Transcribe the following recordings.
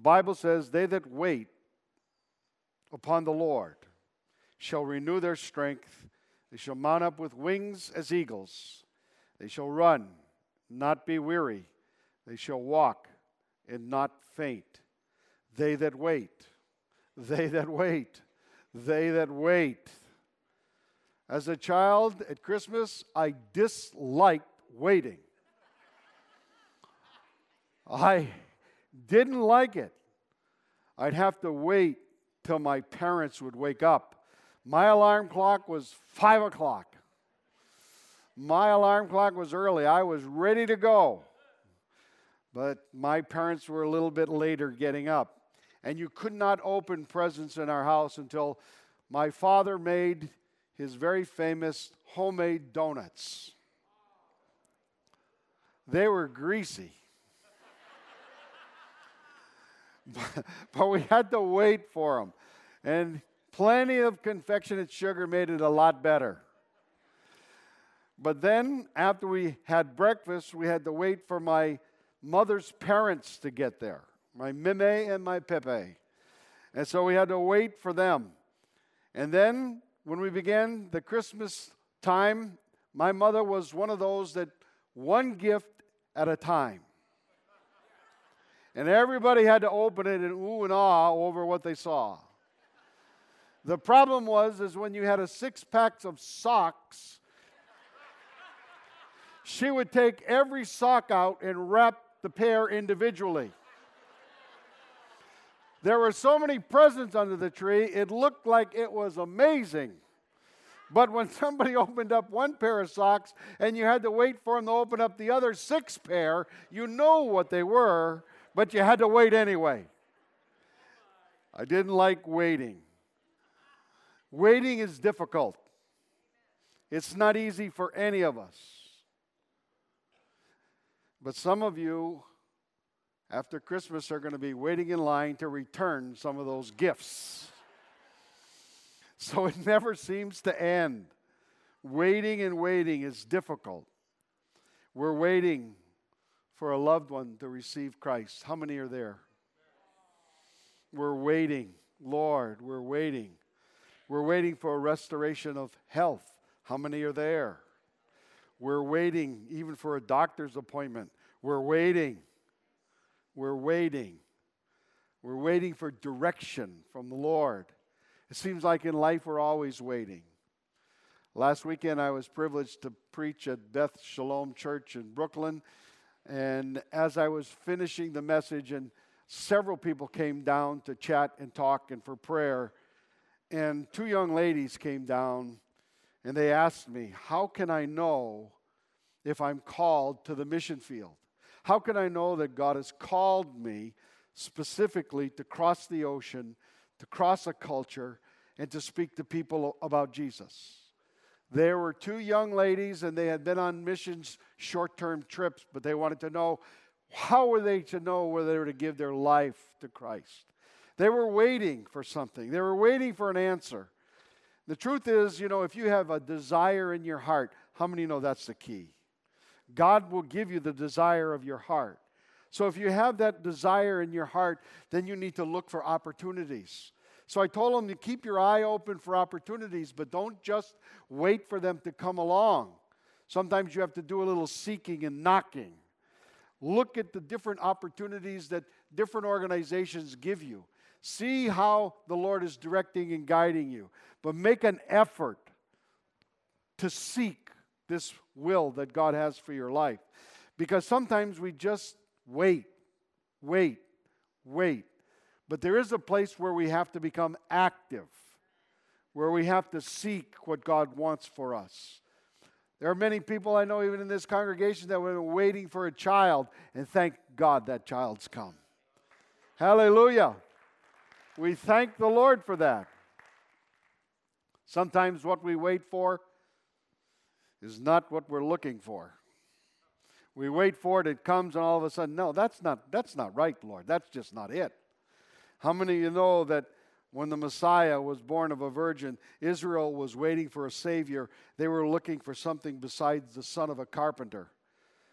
Bible says, they that wait upon the Lord shall renew their strength. They shall mount up with wings as eagles. They shall run, not be weary. They shall walk and not faint. They that wait, they that wait, they that wait. As a child at Christmas, I disliked waiting. I didn't like it. I'd have to wait till my parents would wake up. My alarm clock was 5 o'clock. My alarm clock was early. I was ready to go. But my parents were a little bit later getting up. And you could not open presents in our house until my father made his very famous homemade donuts. They were greasy. But we had to wait for them. And plenty of confectionate sugar made it a lot better. But then, after we had breakfast, we had to wait for my mother's parents to get there, my Mime and my Pepe. And so we had to wait for them. And then, when we began the Christmas time, my mother was one of those that one gift at a time. And everybody had to open it and ooh and ah over what they saw. The problem is when you had a 6-pack of socks, she would take every sock out and wrap the pair individually. There were so many presents under the tree, it looked like it was amazing. But when somebody opened up one pair of socks and you had to wait for them to open up the other 6 pair, you know what they were, but you had to wait anyway. I didn't like waiting. Waiting is difficult. It's not easy for any of us. But some of you, after Christmas, are going to be waiting in line to return some of those gifts. So it never seems to end. Waiting and waiting is difficult. We're waiting for a loved one to receive Christ. How many are there? We're waiting. Lord, we're waiting. We're waiting for a restoration of health. How many are there? We're waiting even for a doctor's appointment. We're waiting. We're waiting. We're waiting for direction from the Lord. It seems like in life we're always waiting. Last weekend I was privileged to preach at Beth Shalom Church in Brooklyn. And as I was finishing the message, and several people came down to chat and talk and for prayer, and 2 young ladies came down, and they asked me, how can I know if I'm called to the mission field? How can I know that God has called me specifically to cross the ocean, to cross a culture, and to speak to people about Jesus? There were 2 young ladies, and they had been on missions, short-term trips, but they wanted to know, how were they to know whether they were to give their life to Christ? They were waiting for something. They were waiting for an answer. The truth is, if you have a desire in your heart, how many know that's the key? God will give you the desire of your heart. So if you have that desire in your heart, then you need to look for opportunities. So I told them to keep your eye open for opportunities, but don't just wait for them to come along. Sometimes you have to do a little seeking and knocking. Look at the different opportunities that different organizations give you. See how the Lord is directing and guiding you. But make an effort to seek this will that God has for your life. Because sometimes we just wait. But there is a place where we have to become active, where we have to seek what God wants for us. There are many people I know even in this congregation that were waiting for a child, and thank God that child's come. Hallelujah. We thank the Lord for that. Sometimes what we wait for is not what we're looking for. We wait for it, it comes, and all of a sudden, no, that's not right, Lord. That's just not it. How many of you know that when the Messiah was born of a virgin, Israel was waiting for a Savior. They were looking for something besides the son of a carpenter.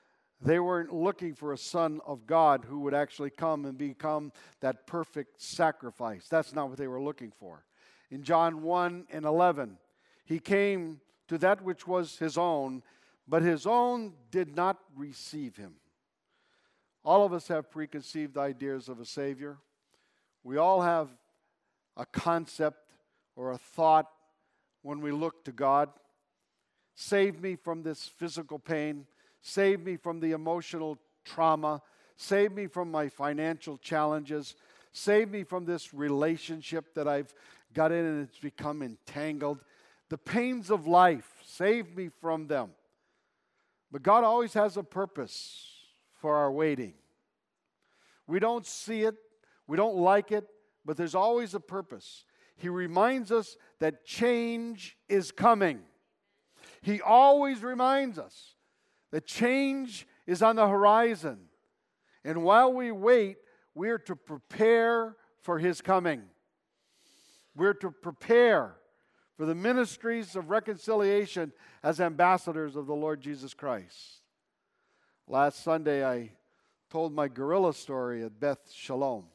They weren't looking for a son of God who would actually come and become that perfect sacrifice. That's not what they were looking for. In John 1:11, he came to that which was his own, but his own did not receive him. All of us have preconceived ideas of a Savior. We all have a concept or a thought when we look to God. Save me from this physical pain. Save me from the emotional trauma. Save me from my financial challenges. Save me from this relationship that I've got in and it's become entangled. The pains of life, save me from them. But God always has a purpose for our waiting. We don't see it, we don't like it, but there's always a purpose. He reminds us that change is coming. He always reminds us that change is on the horizon. And while we wait, we're to prepare for His coming. We're to prepare for the ministries of reconciliation as ambassadors of the Lord Jesus Christ. Last Sunday, I told my gorilla story at Beth Shalom.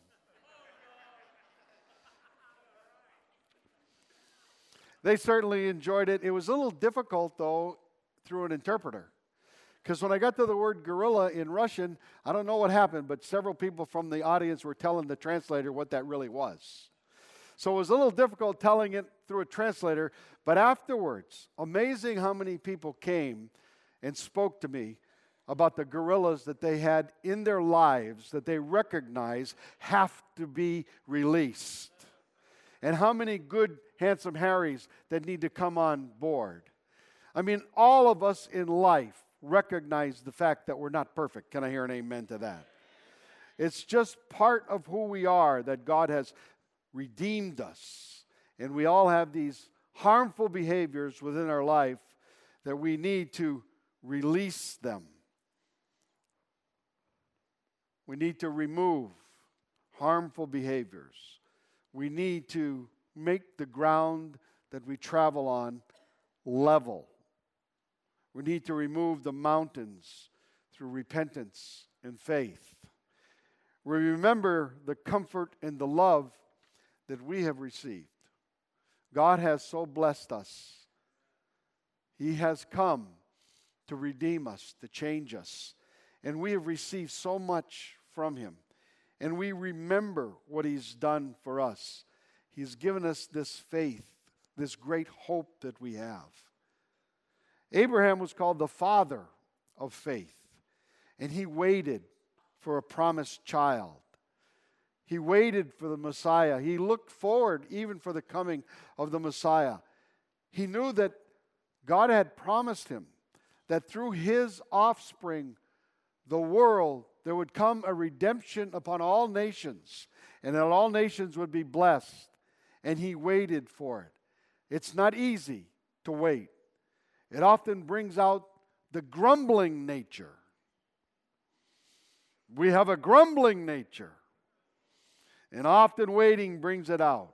They certainly enjoyed it. It was a little difficult, though, through an interpreter. Because when I got to the word gorilla in Russian, I don't know what happened, but several people from the audience were telling the translator what that really was. So it was a little difficult telling it through a translator, but afterwards, amazing how many people came and spoke to me about the gorillas that they had in their lives that they recognize have to be released. And how many good, handsome Harrys that need to come on board. I mean, all of us in life recognize the fact that we're not perfect. Can I hear an amen to that? It's just part of who we are, that God has redeemed us. And we all have these harmful behaviors within our life that we need to release them. We need to remove harmful behaviors. We need to make the ground that we travel on level. We need to remove the mountains through repentance and faith. We remember the comfort and the love that we have received. God has so blessed us. He has come to redeem us, to change us. And we have received so much from Him. And we remember what He's done for us. He's given us this faith, this great hope that we have. Abraham was called the father of faith, and he waited for a promised child. He waited for the Messiah. He looked forward even for the coming of the Messiah. He knew that God had promised him that through his offspring, the world, there would come a redemption upon all nations, and that all nations would be blessed. And he waited for it. It's not easy to wait. It often brings out the grumbling nature. We have a grumbling nature. And often waiting brings it out.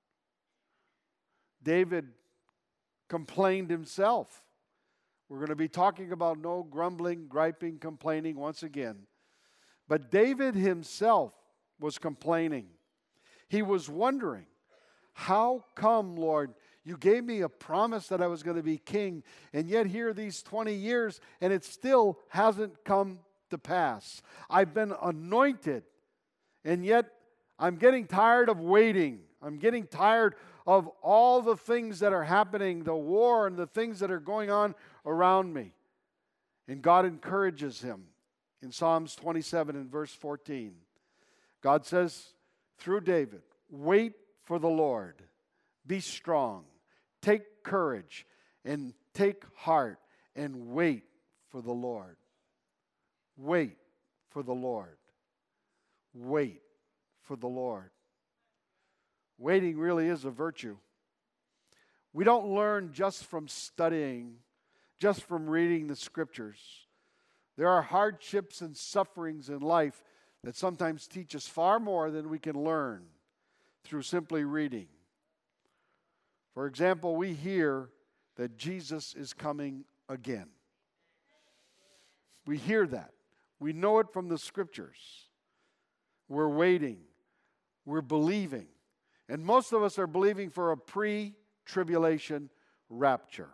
David complained himself. We're going to be talking about no grumbling, griping, complaining once again. But David himself was complaining. He was wondering, how come, Lord, you gave me a promise that I was going to be king, and yet here these 20 years, and it still hasn't come to pass. I've been anointed, and yet I'm getting tired of waiting. I'm getting tired of all the things that are happening, the war and the things that are going on around me. And God encourages him in Psalms 27 and verse 14. God says through David, wait for the Lord, be strong, take courage, and take heart, and wait for the Lord. Wait for the Lord. Wait for the Lord. Waiting really is a virtue. We don't learn just from studying, just from reading the Scriptures. There are hardships and sufferings in life that sometimes teach us far more than we can learn through simply reading. For example, we hear that Jesus is coming again. We hear that. We know it from the Scriptures. We're waiting. We're believing. And most of us are believing for a pre-tribulation rapture.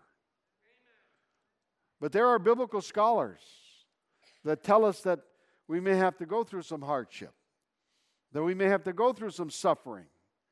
But there are biblical scholars that tell us that we may have to go through some hardship, that we may have to go through some suffering.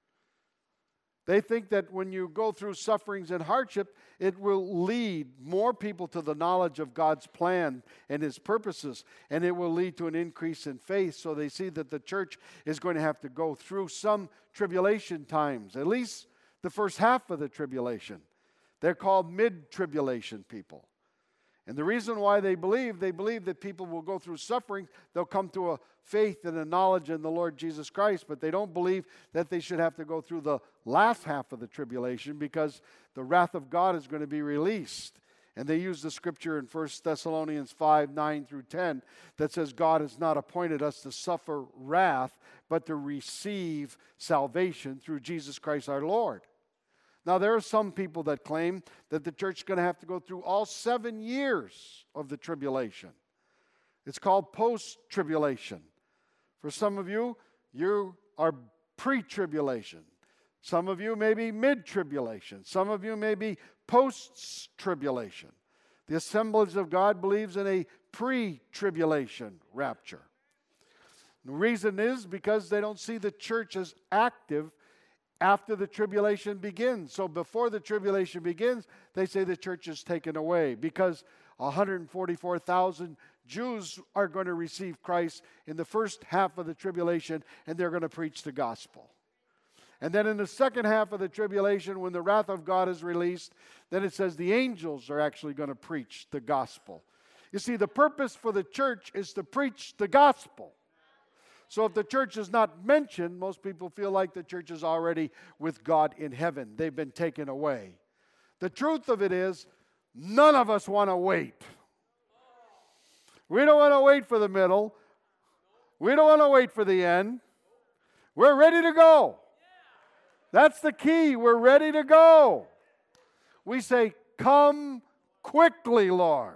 They think that when you go through sufferings and hardship, it will lead more people to the knowledge of God's plan and His purposes, and it will lead to an increase in faith. So they see that the church is going to have to go through some tribulation times, at least the first half of the tribulation. They're called mid-tribulation people. And the reason why they believe that people will go through suffering, they'll come to a faith and a knowledge in the Lord Jesus Christ, but they don't believe that they should have to go through the last half of the tribulation because the wrath of God is going to be released. And they use the scripture in 1 Thessalonians 5, 9 through 10 that says God has not appointed us to suffer wrath, but to receive salvation through Jesus Christ our Lord. Now, there are some people that claim that the church is going to have to go through all 7 years of the tribulation. It's called post-tribulation. For some of you, you are pre-tribulation. Some of you may be mid-tribulation. Some of you may be post-tribulation. The Assemblies of God believes in a pre-tribulation rapture. The reason is because they don't see the church as active after the tribulation begins. So before the tribulation begins, they say the church is taken away because 144,000 Jews are going to receive Christ in the first half of the tribulation, and they're going to preach the gospel. And then in the second half of the tribulation, when the wrath of God is released, then it says the angels are actually going to preach the gospel. You see, the purpose for the church is to preach the gospel. So if the church is not mentioned, most people feel like the church is already with God in heaven. They've been taken away. The truth of it is, none of us want to wait. We don't want to wait for the middle. We don't want to wait for the end. We're ready to go. That's the key. We're ready to go. We say, come quickly, Lord.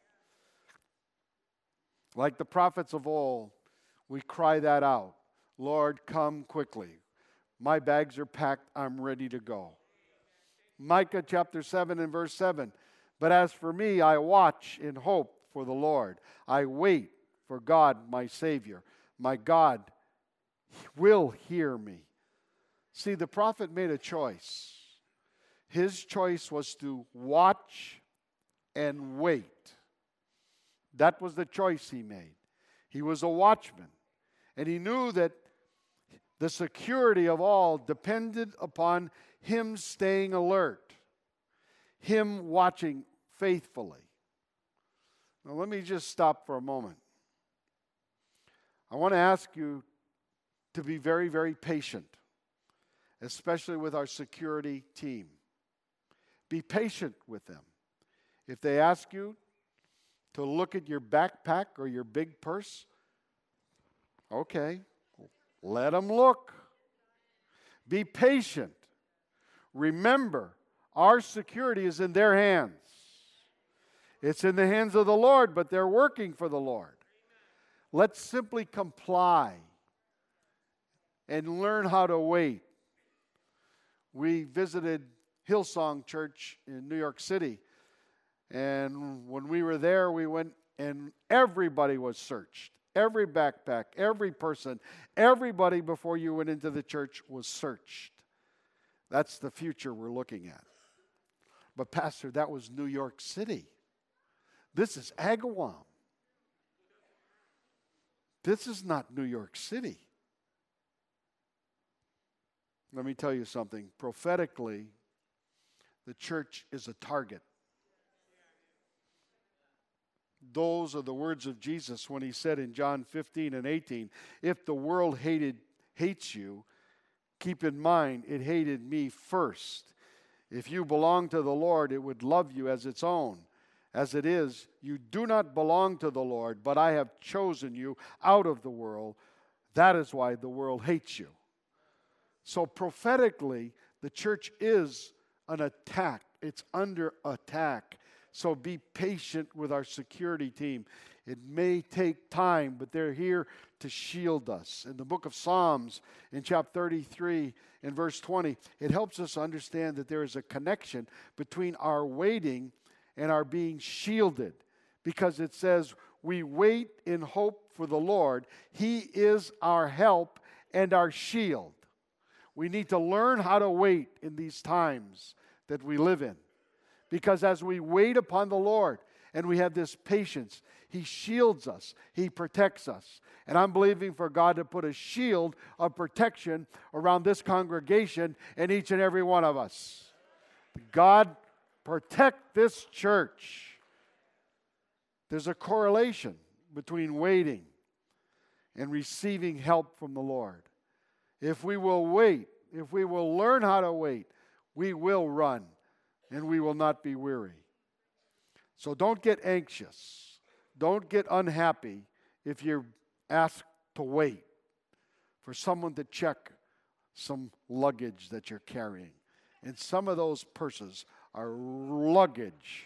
Like the prophets of old, we cry that out. Lord, come quickly. My bags are packed. I'm ready to go. Micah chapter 7 and verse 7. But as for me, I watch in hope for the Lord. I wait for God, my Savior. My God will hear me. See, the prophet made a choice. His choice was to watch and wait. That was the choice he made. He was a watchman. And he knew that the security of all depended upon him staying alert, him watching faithfully. Now, let me just stop for a moment. I want to ask you to be very, very patient, especially with our security team. Be patient with them. If they ask you to look at your backpack or your big purse, okay, let them look. Be patient. Remember, our security is in their hands. It's in the hands of the Lord, but they're working for the Lord. Let's simply comply and learn how to wait. We visited Hillsong Church in New York City, and when we were there, we went and everybody was searched. Every backpack, every person, everybody before you went into the church was searched. That's the future we're looking at. But Pastor, that was New York City. This is Agawam. This is not New York City. Let me tell you something. Prophetically, the church is a target. Those are the words of Jesus when he said in John 15 and 18, if the world hates you, keep in mind it hated me first. If you belong to the Lord, it would love you as its own. As it is, you do not belong to the Lord, but I have chosen you out of the world. That is why the world hates you. So prophetically, the church is an attack. It's under attack. So be patient with our security team. It may take time, but they're here to shield us. In the book of Psalms, in chapter 33, in verse 20, it helps us understand that there is a connection between our waiting and our being shielded. Because it says, we wait in hope for the Lord. He is our help and our shield. We need to learn how to wait in these times that we live in. Because as we wait upon the Lord and we have this patience, He shields us. He protects us. And I'm believing for God to put a shield of protection around this congregation and each and every one of us. God, protect this church. There's a correlation between waiting and receiving help from the Lord. If we will wait, if we will learn how to wait, we will run and we will not be weary. So don't get anxious. Don't get unhappy if you're asked to wait for someone to check some luggage that you're carrying. And some of those purses are luggage.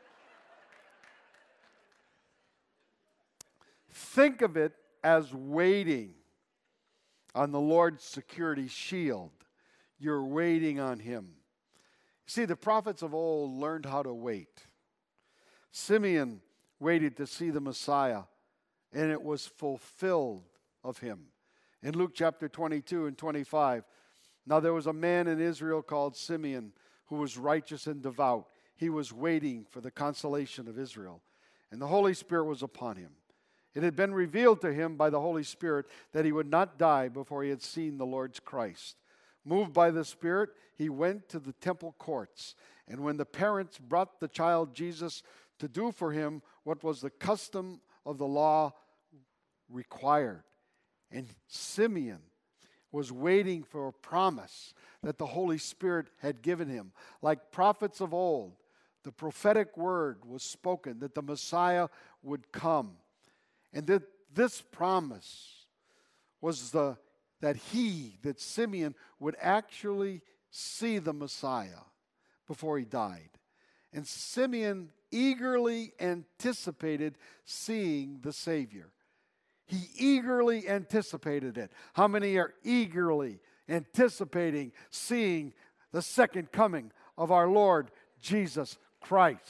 Think of it as waiting on the Lord's security shield. You're waiting on Him. See, the prophets of old learned how to wait. Simeon waited to see the Messiah, and it was fulfilled of him. In Luke chapter 22 and 25, now there was a man in Israel called Simeon who was righteous and devout. He was waiting for the consolation of Israel, and the Holy Spirit was upon him. It had been revealed to him by the Holy Spirit that he would not die before he had seen the Lord's Christ. Moved by the Spirit, he went to the temple courts. And when the parents brought the child Jesus to do for him what was the custom of the law required, and Simeon was waiting for a promise that the Holy Spirit had given him. Like prophets of old, the prophetic word was spoken that the Messiah would come. And that this promise was that Simeon would actually see the Messiah before he died. And Simeon eagerly anticipated seeing the Savior. He eagerly anticipated it. How many are eagerly anticipating seeing the second coming of our Lord Jesus Christ?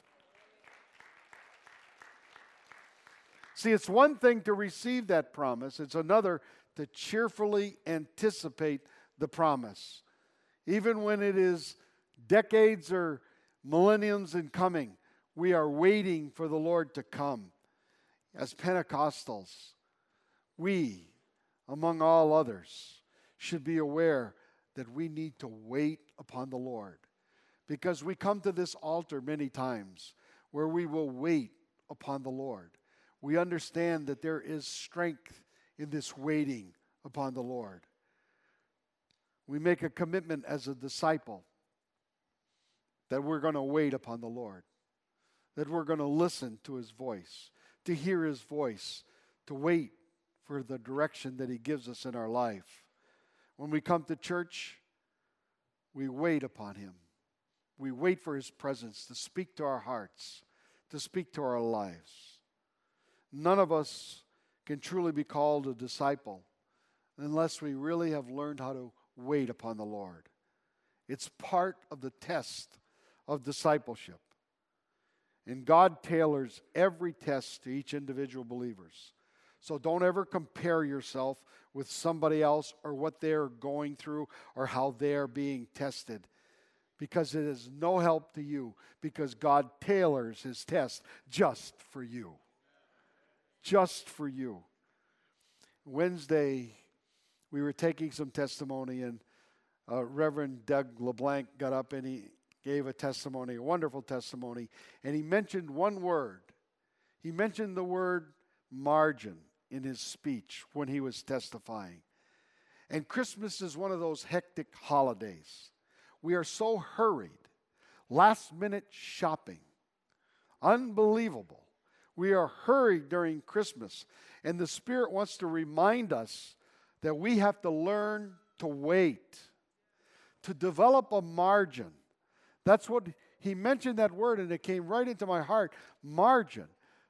See, it's one thing to receive that promise. It's another to cheerfully anticipate the promise. Even when it is decades or millenniums in coming, we are waiting for the Lord to come. As Pentecostals, we, among all others, should be aware that we need to wait upon the Lord. Because we come to this altar many times where we will wait upon the Lord. We understand that there is strength in this waiting upon the Lord. We make a commitment as a disciple that we're going to wait upon the Lord, that we're going to listen to His voice, to hear His voice, to wait for the direction that He gives us in our life. When we come to church, we wait upon Him. We wait for His presence to speak to our hearts, to speak to our lives. None of us can truly be called a disciple unless we really have learned how to wait upon the Lord. It's part of the test of discipleship. And God tailors every test to each individual believers. So don't ever compare yourself with somebody else or what they're going through or how they're being tested. Because it is no help to you, because God tailors His test just for you. Just for you. Wednesday, we were taking some testimony, and Reverend Doug LeBlanc got up and he gave a testimony, a wonderful testimony, and he mentioned one word. He mentioned the word margin in his speech when he was testifying. And Christmas is one of those hectic holidays. We are so hurried. Last-minute shopping. Unbelievable. We are hurried during Christmas, and the Spirit wants to remind us that we have to learn to wait, to develop a margin. That's what he mentioned, that word, and it came right into my heart, margin.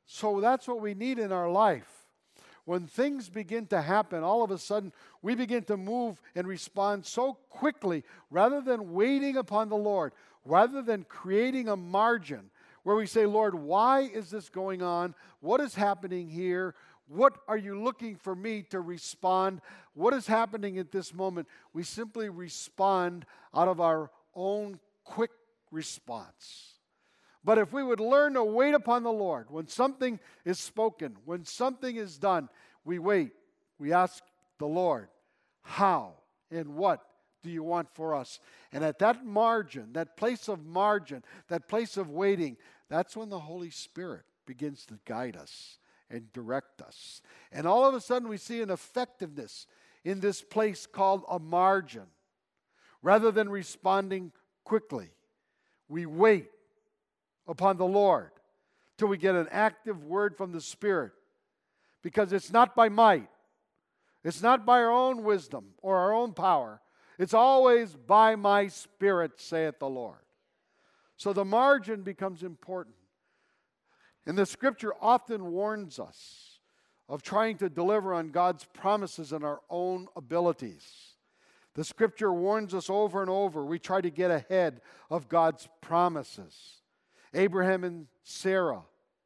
So that's what we need in our life. When things begin to happen, all of a sudden we begin to move and respond so quickly rather than waiting upon the Lord, rather than creating a margin where we say, Lord, why is this going on? What is happening here? What are you looking for me to respond? What is happening at this moment? We simply respond out of our own quick response. But if we would learn to wait upon the Lord, when something is spoken, when something is done, we wait. We ask the Lord, how and what do you want for us? And at that margin, that place of margin, that place of waiting, that's when the Holy Spirit begins to guide us and direct us. And all of a sudden we see an effectiveness in this place called a margin. Rather than responding quickly, we wait upon the Lord till we get an active word from the Spirit. Because it's not by might, it's not by our own wisdom or our own power. It's always by my Spirit, saith the Lord. So the margin becomes important. And the Scripture often warns us of trying to deliver on God's promises in our own abilities. The Scripture warns us over and over. We try to get ahead of God's promises. Abraham and Sarah,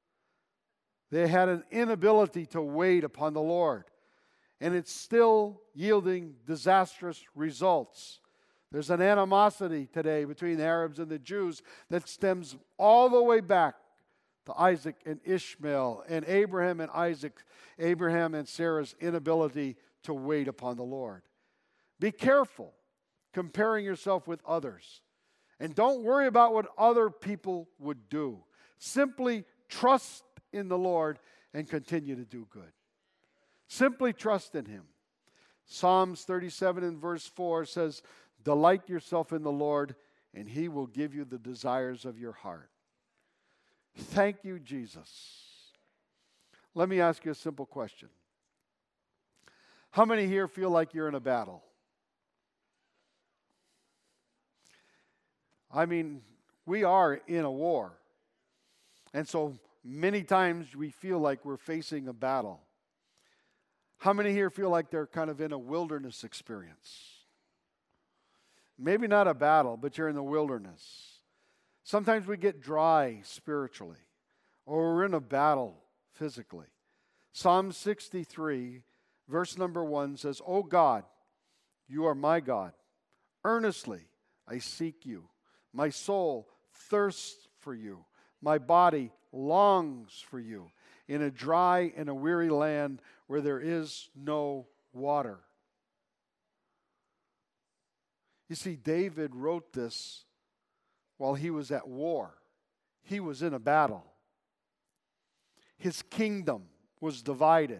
they had an inability to wait upon the Lord. And it's still yielding disastrous results. There's an animosity today between the Arabs and the Jews that stems all the way back to Isaac and Ishmael and Abraham and Sarah's inability to wait upon the Lord. Be careful comparing yourself with others. And don't worry about what other people would do. Simply trust in the Lord and continue to do good. Simply trust in Him. Psalms 37 and verse 4 says, delight yourself in the Lord, and He will give you the desires of your heart. Thank you, Jesus. Let me ask you a simple question. How many here feel like you're in a battle? I mean, we are in a war. And so many times we feel like we're facing a battle. How many here feel like they're kind of in a wilderness experience? Maybe not a battle, but you're in the wilderness. Sometimes we get dry spiritually, or we're in a battle physically. Psalm 63, verse number 1 says, O God, you are my God. Earnestly I seek you. My soul thirsts for you. My body longs for you in a dry and a weary land where there is no water. You see, David wrote this while he was at war. He was in a battle. His kingdom was divided.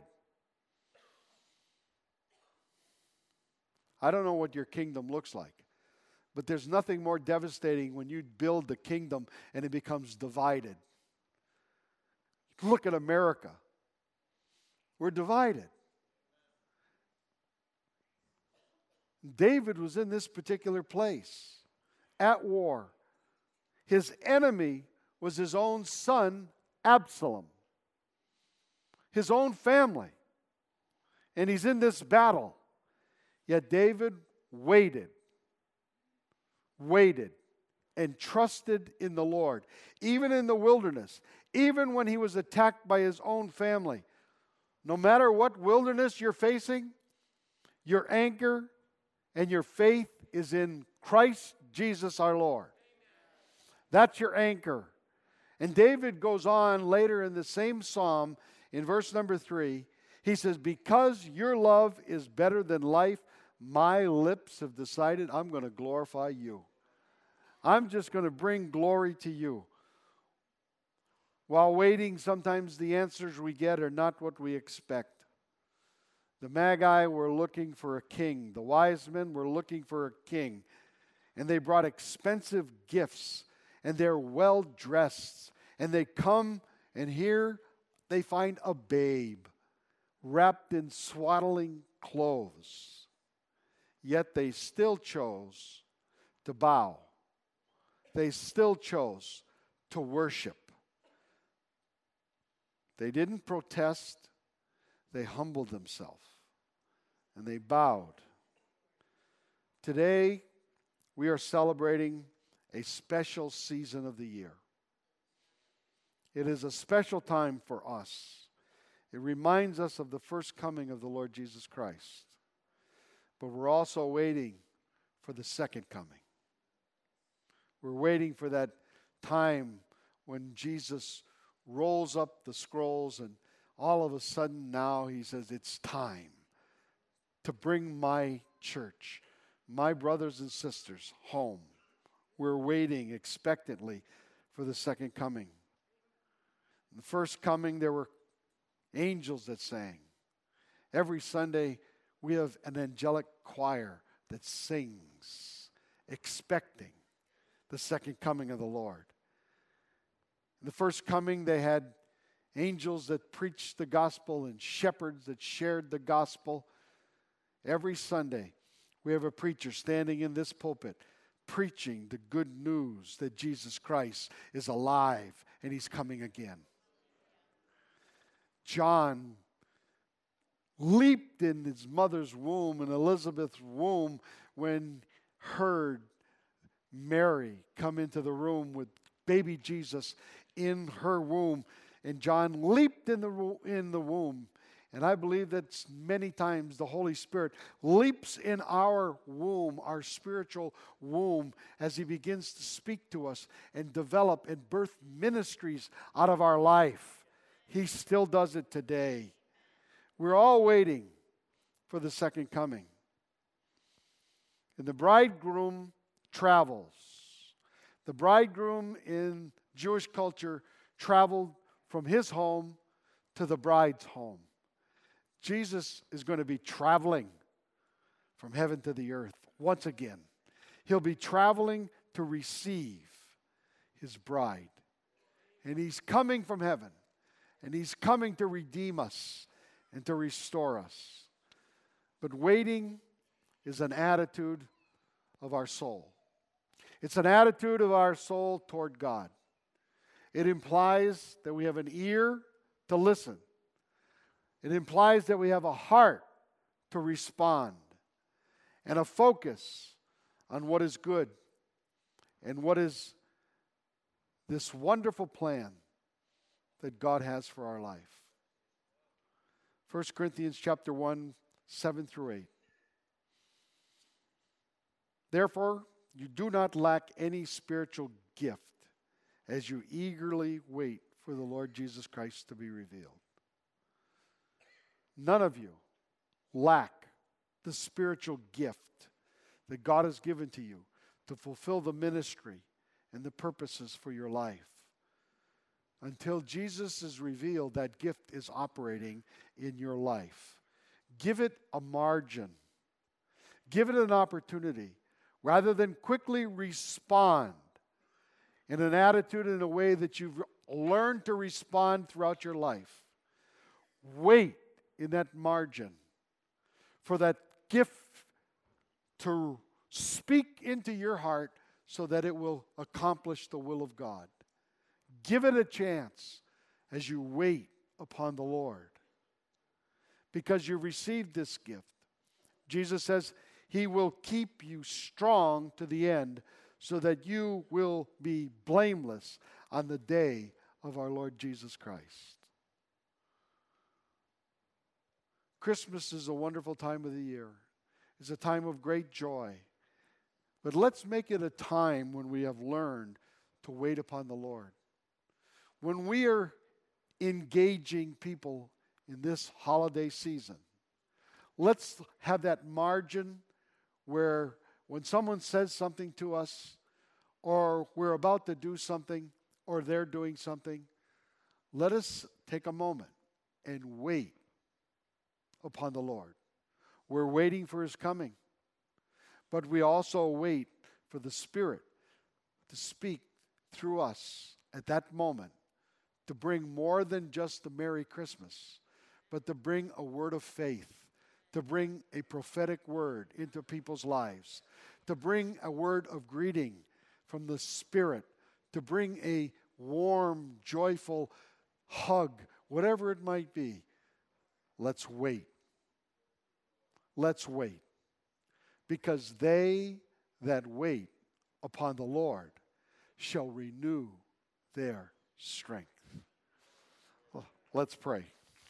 I don't know what your kingdom looks like, but there's nothing more devastating when you build the kingdom and it becomes divided. Look at America. We're divided. David was in this particular place at war. His enemy was his own son, Absalom, his own family. And he's in this battle. Yet David waited, and trusted in the Lord. Even in the wilderness, even when he was attacked by his own family. No matter what wilderness you're facing, your anchor and your faith is in Christ Jesus our Lord. That's your anchor. And David goes on later in the same psalm, in verse number 3, he says, because your love is better than life, my lips have decided I'm going to glorify you. I'm just going to bring glory to you. While waiting, sometimes the answers we get are not what we expect. The Magi were looking for a king. The wise men were looking for a king. And they brought expensive gifts. And they're well dressed. And they come, and here they find a babe wrapped in swaddling clothes. Yet they still chose to bow. They still chose to worship. They didn't protest, they humbled themselves and they bowed. Today, we are celebrating a special season of the year. It is a special time for us. It reminds us of the first coming of the Lord Jesus Christ. But we're also waiting for the second coming. We're waiting for that time when Jesus rolls up the scrolls and all of a sudden now he says, it's time to bring my church, my brothers and sisters, home. We're waiting expectantly for the second coming. In the first coming, there were angels that sang. Every Sunday, we have an angelic choir that sings, expecting the second coming of the Lord. In the first coming, they had angels that preached the gospel and shepherds that shared the gospel. Every Sunday, we have a preacher standing in this pulpit preaching the good news that Jesus Christ is alive and he's coming again. John leaped in his mother's womb, in Elizabeth's womb, when heard Mary come into the room with baby Jesus in her womb. And John leaped in the womb. And I believe that many times the Holy Spirit leaps in our womb, our spiritual womb, as he begins to speak to us and develop and birth ministries out of our life. He still does it today. We're all waiting for the second coming. And the bridegroom travels. The bridegroom in Jewish culture traveled from his home to the bride's home. Jesus is going to be traveling from heaven to the earth once again. He'll be traveling to receive his bride. And he's coming from heaven. And he's coming to redeem us and to restore us. But waiting is an attitude of our soul. It's an attitude of our soul toward God. It implies that we have an ear to listen. It implies that we have a heart to respond and a focus on what is good and what is this wonderful plan that God has for our life. 1 Corinthians chapter 1, 7 through 8. Therefore, you do not lack any spiritual gift as you eagerly wait for the Lord Jesus Christ to be revealed. None of you lack the spiritual gift that God has given to you to fulfill the ministry and the purposes for your life. Until Jesus is revealed, that gift is operating in your life. Give it a margin. Give it an opportunity. Rather than quickly respond in an attitude, in a way that you've learned to respond throughout your life, wait in that margin for that gift to speak into your heart so that it will accomplish the will of God. Give it a chance as you wait upon the Lord. Because you received this gift. Jesus says he will keep you strong to the end so that you will be blameless on the day of our Lord Jesus Christ. Christmas is a wonderful time of the year. It's a time of great joy. But let's make it a time when we have learned to wait upon the Lord. When we are engaging people in this holiday season, let's have that margin where when someone says something to us, or we're about to do something, or they're doing something, let us take a moment and wait upon the Lord. We're waiting for his coming, but we also wait for the Spirit to speak through us at that moment, to bring more than just the Merry Christmas, but to bring a word of faith, to bring a prophetic word into people's lives, to bring a word of greeting from the Spirit, to bring a warm, joyful hug whatever it might be, let's wait. Let's wait. Because they that wait upon the Lord shall renew their strength. Well, let's pray.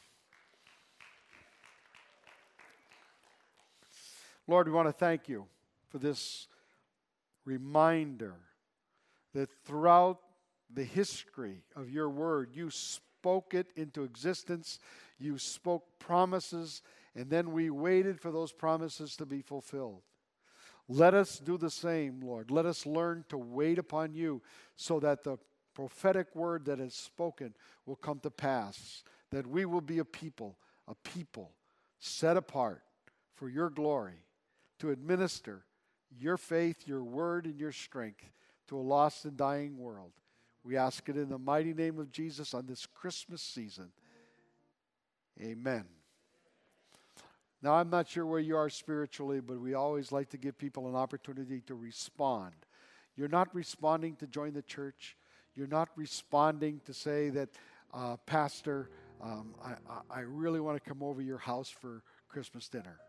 Lord, we want to thank you for this reminder that throughout the history of your word, you spoke it into existence. You spoke promises, and then we waited for those promises to be fulfilled. Let us do the same, Lord. Let us learn to wait upon you so that the prophetic word that is spoken will come to pass, that we will be a people set apart for your glory, to administer your faith, your word, and your strength to a lost and dying world. We ask it in the mighty name of Jesus on this Christmas season. Amen. Now, I'm not sure where you are spiritually, but we always like to give people an opportunity to respond. You're not responding to join the church. You're not responding to say that, Pastor, I really want to come over your house for Christmas dinner.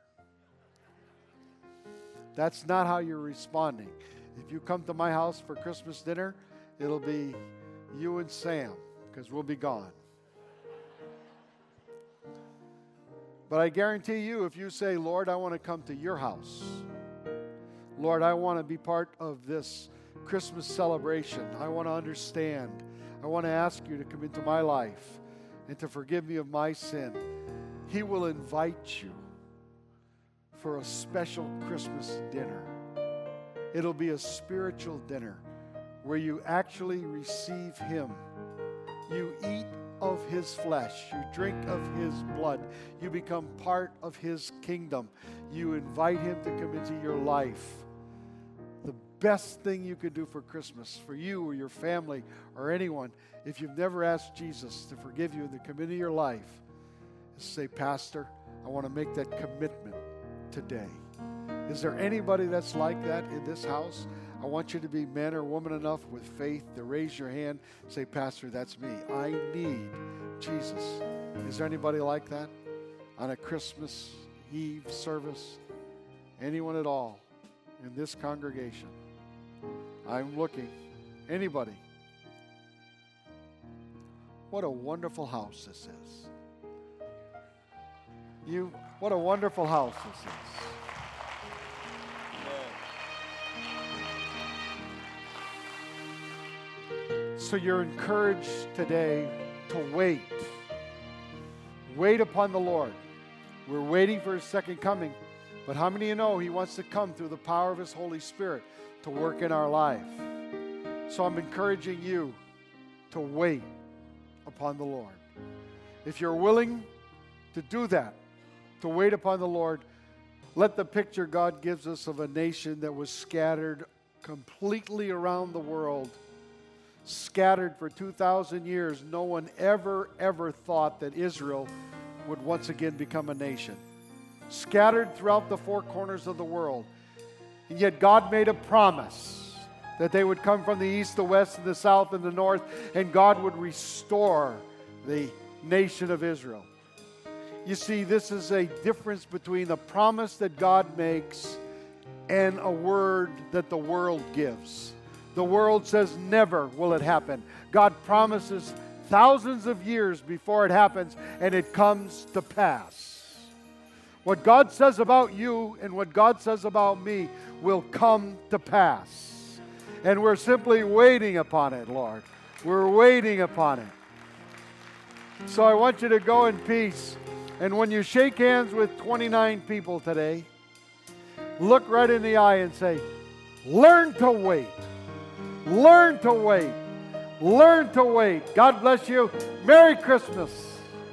That's not how you're responding. If you come to my house for Christmas dinner, it'll be you and Sam, because we'll be gone. But I guarantee you, if you say, Lord, I want to come to your house. Lord, I want to be part of this Christmas celebration. I want to understand. I want to ask you to come into my life and to forgive me of my sin. He will invite you for a special Christmas dinner. It'll be a spiritual dinner where you actually receive Him. You eat of His flesh. You drink of His blood. You become part of His kingdom. You invite Him to come into your life. The best thing you could do for Christmas, for you or your family or anyone, if you've never asked Jesus to forgive you and to come into your life, is say, Pastor, I want to make that commitment today. Is there anybody that's like that in this house? I want you to be man or woman enough with faith to raise your hand, say, Pastor, that's me. I need Jesus. Is there anybody like that on a Christmas Eve service? Anyone at all in this congregation? I'm looking. Anybody? What a wonderful house this is. What a wonderful house this is. So you're encouraged today to wait. Wait upon the Lord. We're waiting for His second coming. But how many of you know He wants to come through the power of His Holy Spirit to work in our life? So I'm encouraging you to wait upon the Lord. If you're willing to do that, to wait upon the Lord, let the picture God gives us of a nation that was scattered completely around the world, scattered for 2,000 years. No one ever thought that Israel would once again become a nation. Scattered throughout the four corners of the world. And yet God made a promise that they would come from the east, the west, and the south, and the north, and God would restore the nation of Israel. You see, this is a difference between a promise that God makes and a word that the world gives. The world says never will it happen. God promises thousands of years before it happens, and it comes to pass. What God says about you and what God says about me will come to pass. And we're simply waiting upon it, Lord. We're waiting upon it. So I want you to go in peace. And when you shake hands with 29 people today, look right in the eye and say, learn to wait. Learn to wait. Learn to wait. God bless you. Merry Christmas.